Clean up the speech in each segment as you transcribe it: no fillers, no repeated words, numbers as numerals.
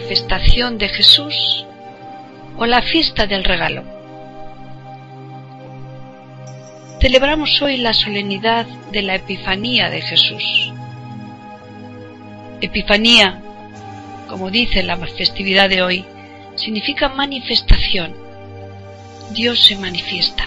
manifestación de Jesús o la fiesta del regalo. Celebramos hoy la solemnidad de la Epifanía de Jesús. Epifanía, como dice la festividad de hoy, significa manifestación. Dios se manifiesta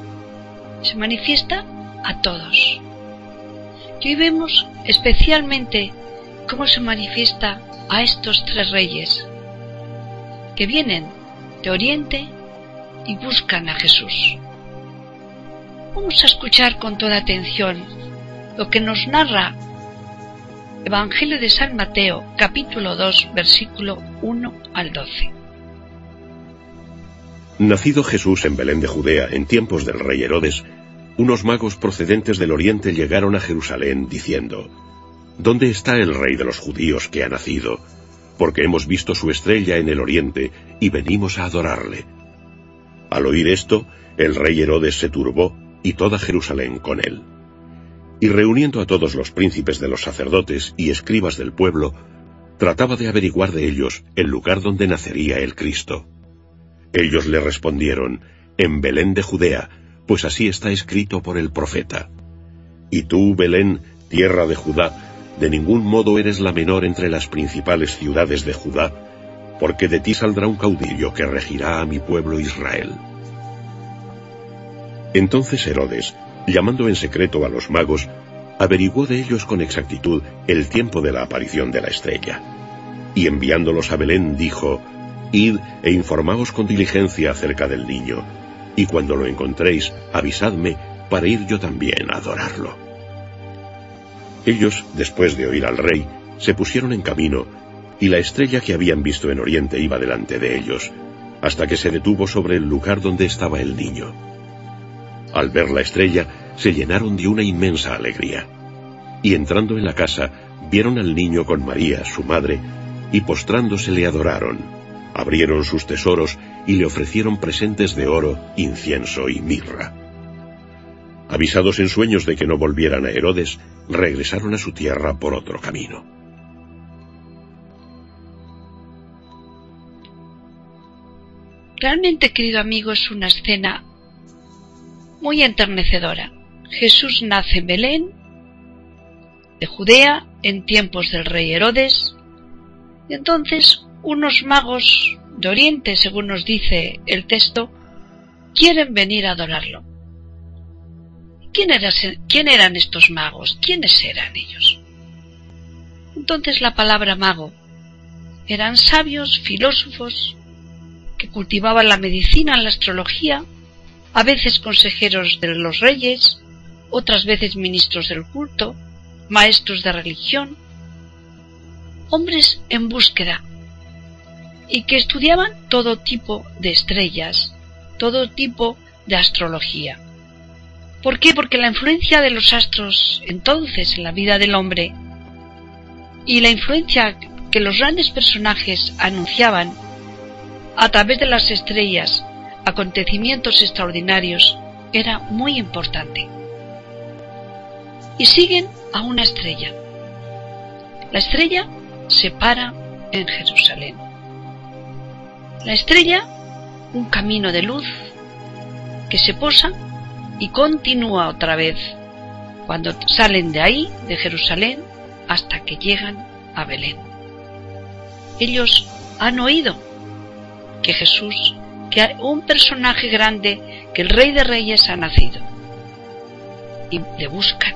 a todos. Y hoy vemos especialmente cómo se manifiesta a estos tres reyes que vienen de Oriente y buscan a Jesús. Vamos a escuchar con toda atención lo que nos narra Evangelio de San Mateo, capítulo 2, versículo 1 al 12. Nacido Jesús en Belén de Judea en tiempos del rey Herodes, unos magos procedentes del oriente llegaron a Jerusalén diciendo: ¿Dónde está el rey de los judíos que ha nacido? Porque hemos visto su estrella en el oriente y venimos a adorarle. Al oír esto, el rey Herodes se turbó y toda Jerusalén con él. Y reuniendo a todos los príncipes de los sacerdotes y escribas del pueblo, trataba de averiguar de ellos el lugar donde nacería el Cristo. Ellos le respondieron: en Belén de Judea, pues así está escrito por el profeta. Y tú, Belén, tierra de Judá, de ningún modo eres la menor entre las principales ciudades de Judá, porque de ti saldrá un caudillo que regirá a mi pueblo Israel. Entonces Herodes, llamando en secreto a los magos, averiguó de ellos con exactitud el tiempo de la aparición de la estrella. Y enviándolos a Belén dijo: Id e informaos con diligencia acerca del niño, y cuando lo encontréis, avisadme para ir yo también a adorarlo. Ellos, después de oír al rey, se pusieron en camino, y la estrella que habían visto en Oriente iba delante de ellos, hasta que se detuvo sobre el lugar donde estaba el niño. Al ver la estrella, se llenaron de una inmensa alegría. Y entrando en la casa, vieron al niño con María, su madre, y postrándose le adoraron. Abrieron sus tesoros y le ofrecieron presentes de oro, incienso y mirra. Avisados en sueños de que no volvieran a Herodes, regresaron a su tierra por otro camino. Realmente, querido amigo, es una escena muy enternecedora. Jesús nace en Belén de Judea en tiempos del rey Herodes, y entonces unos magos de Oriente, según nos dice el texto, quieren venir a adorarlo. ¿Quién eran estos magos? ¿Quiénes eran ellos? Entonces la palabra mago eran sabios, filósofos, que cultivaban la medicina, la astrología, a veces consejeros de los reyes, otras veces ministros del culto, maestros de religión, hombres en búsqueda, y que estudiaban todo tipo de estrellas, todo tipo de astrología. ¿Por qué? Porque la influencia de los astros entonces en la vida del hombre y la influencia que los grandes personajes anunciaban a través de las estrellas, acontecimientos extraordinarios, era muy importante. Y siguen a una estrella. La estrella se para en Jerusalén. La estrella, un camino de luz que se posa y continúa otra vez cuando salen de ahí, de Jerusalén, hasta que llegan a Belén. Ellos han oído que Jesús, que un personaje grande, que el Rey de Reyes ha nacido, y le buscan,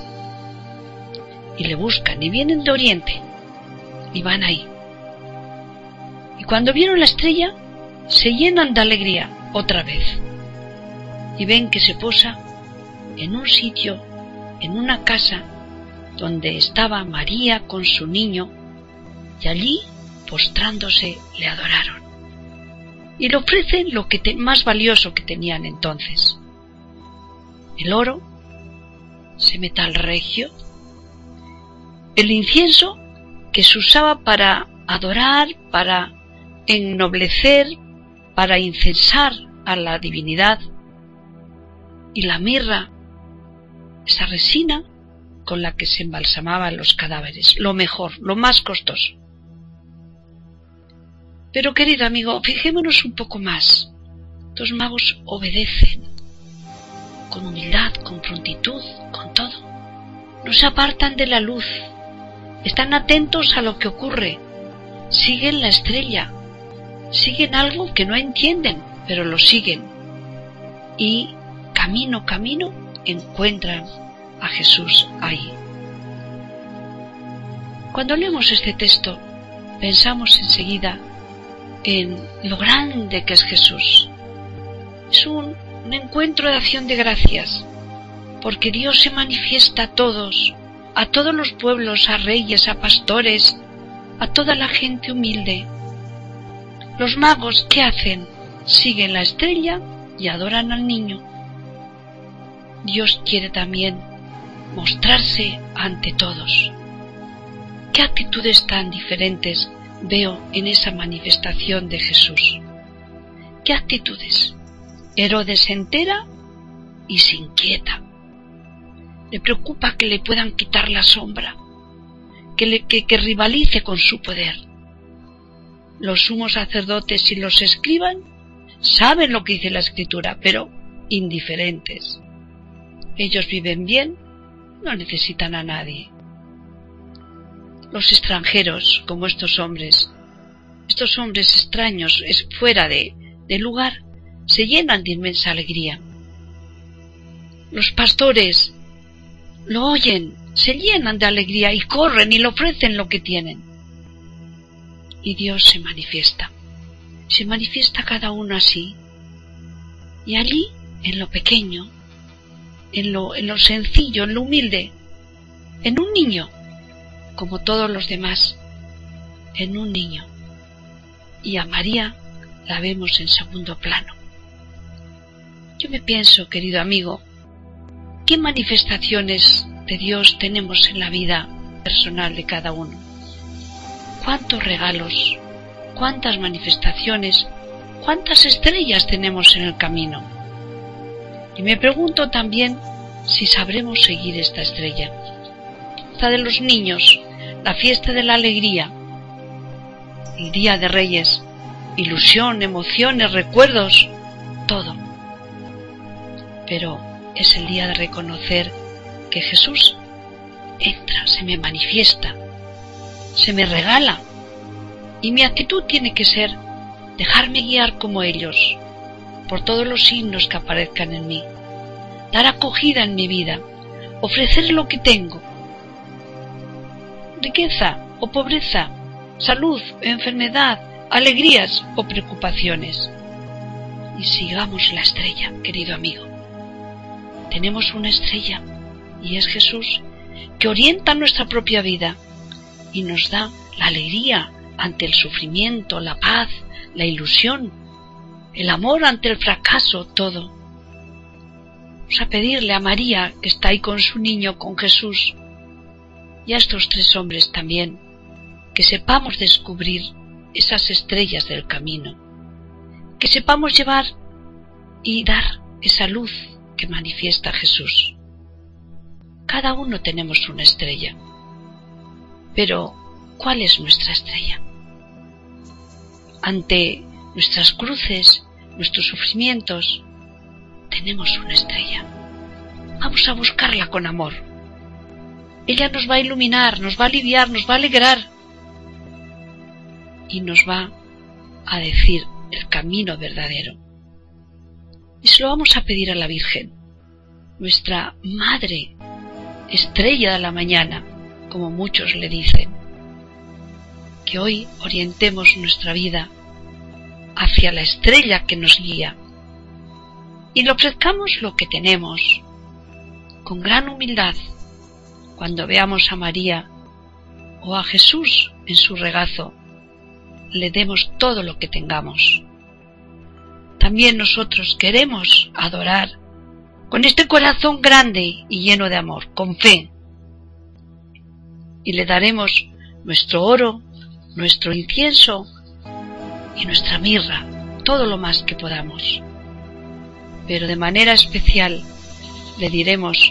y vienen de Oriente, y van ahí. Y cuando vieron la estrella, se llenan de alegría otra vez, y ven que se posa en un sitio, en una casa, donde estaba María con su niño, y allí, postrándose, le adoraron. Y le ofrecen lo que más valioso que tenían entonces: el oro, semetal regio, el incienso que se usaba para adorar, para ennoblecer, para incensar a la divinidad, y la mirra, esa resina con la que se embalsamaban los cadáveres, lo mejor, lo más costoso. Pero, querido amigo, fijémonos un poco más. Los magos obedecen, con humildad, con prontitud, con todo. No se apartan de la luz, están atentos a lo que ocurre, siguen la estrella, siguen algo que no entienden, pero lo siguen. Y camino, encuentran a Jesús ahí. Cuando leemos este texto, pensamos enseguida en lo grande que es Jesús. Es un encuentro de acción de gracias, porque Dios se manifiesta a todos los pueblos, a reyes, a pastores, a toda la gente humilde. Los magos, ¿qué hacen? Siguen la estrella y adoran al niño. Dios quiere también mostrarse ante todos. ¿Qué actitudes tan diferentes veo en esa manifestación de Jesús? ¿Qué actitudes? Herodes se entera y se inquieta. Le preocupa que le puedan quitar la sombra, que rivalice con su poder. Los sumos sacerdotes y los escriban saben lo que dice la Escritura, pero indiferentes. Ellos viven bien, no necesitan a nadie. Los extranjeros, como estos hombres extraños, fuera de lugar, se llenan de inmensa alegría. Los pastores lo oyen, se llenan de alegría y corren y le ofrecen lo que tienen. Y Dios se manifiesta a cada uno así. Y allí, en lo pequeño, en lo sencillo, en lo humilde, en un niño, como todos los demás, en un niño. Y a María la vemos en segundo plano. Yo me pienso, querido amigo, ¿qué manifestaciones de Dios tenemos en la vida personal de cada uno? ¿Cuántos regalos, cuántas manifestaciones, cuántas estrellas tenemos en el camino? Y me pregunto también si sabremos seguir esta estrella. Esta de los niños, la fiesta de la alegría, el Día de Reyes, ilusión, emociones, recuerdos, todo. Pero es el día de reconocer que Jesús entra, se me manifiesta, se me regala, y mi actitud tiene que ser dejarme guiar como ellos, por todos los signos que aparezcan en mí, dar acogida en mi vida, ofrecer lo que tengo, riqueza o pobreza, salud, enfermedad, alegrías o preocupaciones. Y sigamos la estrella, querido amigo. Tenemos una estrella, y es Jesús, que orienta nuestra propia vida y nos da la alegría ante el sufrimiento, la paz, la ilusión, el amor ante el fracaso, todo. Vamos a pedirle a María, que está ahí con su niño, con Jesús, y a estos tres hombres también, que sepamos descubrir esas estrellas del camino, que sepamos llevar y dar esa luz que manifiesta Jesús. Cada uno tenemos una estrella, pero ¿cuál es nuestra estrella? Ante nuestras cruces, nuestros sufrimientos, tenemos una estrella. Vamos a buscarla con amor. Ella nos va a iluminar, nos va a aliviar, nos va a alegrar y nos va a decir el camino verdadero. Y se lo vamos a pedir a la Virgen, nuestra Madre, estrella de la mañana, como muchos le dicen, que hoy orientemos nuestra vida hacia la estrella que nos guía y le ofrezcamos lo que tenemos con gran humildad. Cuando veamos a María o a Jesús en su regazo, le demos todo lo que tengamos. También nosotros queremos adorar con este corazón grande y lleno de amor, con fe. Y le daremos nuestro oro, nuestro incienso y nuestra mirra, todo lo más que podamos. Pero de manera especial le diremos: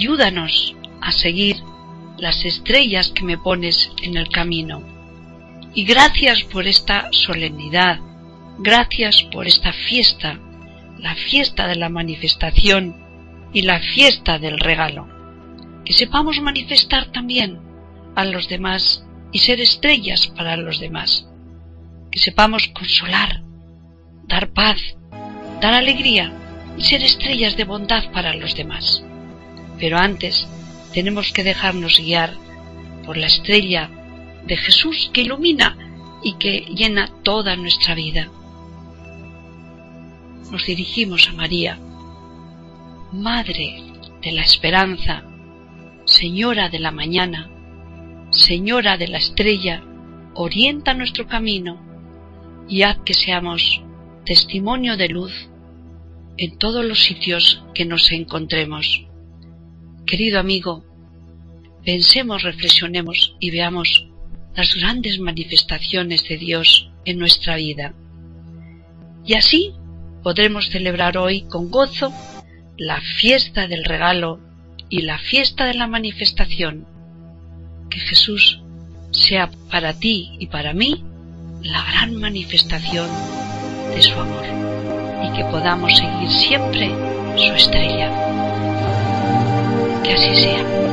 ayúdanos a seguir las estrellas que me pones en el camino. Y gracias por esta solemnidad, gracias por esta fiesta, la fiesta de la manifestación y la fiesta del regalo. Que sepamos manifestar también a los demás y ser estrellas para los demás. Que sepamos consolar, dar paz, dar alegría y ser estrellas de bondad para los demás. Pero antes tenemos que dejarnos guiar por la estrella de Jesús que ilumina y que llena toda nuestra vida. Nos dirigimos a María, Madre de la Esperanza, Señora de la Mañana, Señora de la Estrella, orienta nuestro camino y haz que seamos testimonio de luz en todos los sitios que nos encontremos. Querido amigo, pensemos, reflexionemos y veamos las grandes manifestaciones de Dios en nuestra vida. Y así podremos celebrar hoy con gozo la fiesta del regalo y la fiesta de la manifestación. Que Jesús sea para ti y para mí la gran manifestación de su amor y que podamos seguir siempre su estrella. Que así sea.